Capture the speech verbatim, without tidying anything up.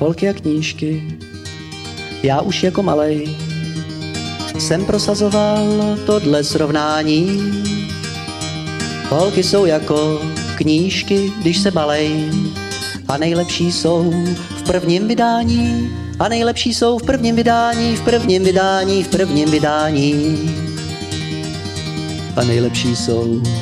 holky a knížky. Já už jako malej jsem prosazoval tohle srovnání. Holky jsou jako knížky, když se balej, a nejlepší jsou v prvním vydání. A nejlepší jsou v prvním vydání, v prvním vydání, v prvním vydání. A nejlepší jsou